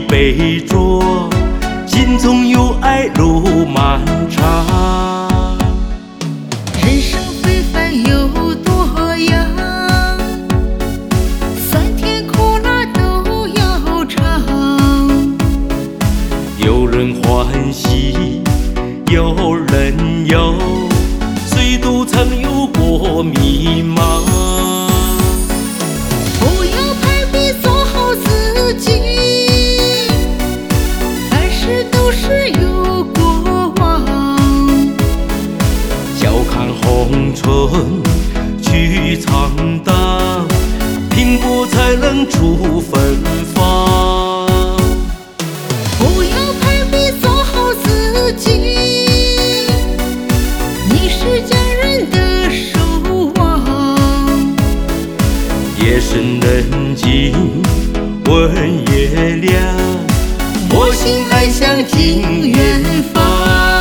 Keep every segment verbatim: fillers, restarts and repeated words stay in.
杯酌，心中有爱路漫长。 人生非凡有多样，酸甜苦辣都要尝。 有人欢喜，有人忧，谁都曾有过迷茫。 不要攀比，做好自己，凡事都是有过往。 笑看红尘去闯荡，拼搏才能出芬芳。 不要攀比，做好自己，你是家人的守望。 夜深人静问月亮，我心还想进远方。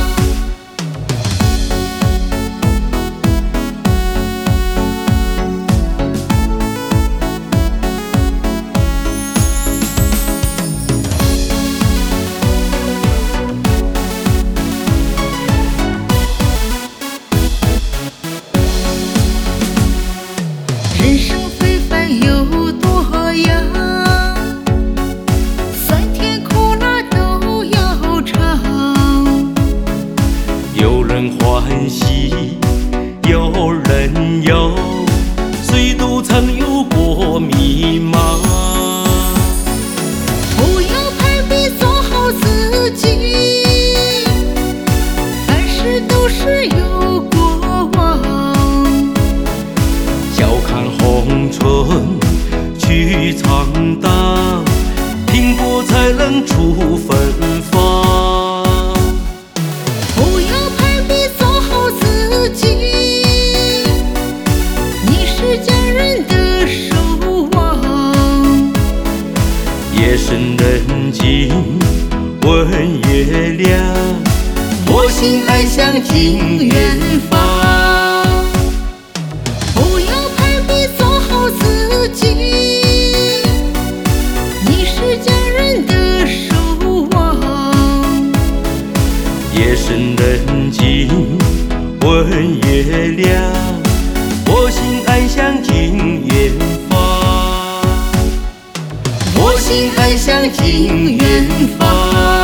人生非凡有多样，酸甜苦辣都要尝。 有人欢喜，有人忧，谁都曾有过迷茫。 不要攀比，做好自己，凡事都是有过往。 笑看红尘去闯荡，拼搏才能出芬芳。 不要攀比，做好自己，你是家人的守望。 夜深人静问月亮，我心还想进远方。 不要攀比，做好自己，你是家人的守望。 夜深人静问月亮，我心还想进远方。我心还想进远方。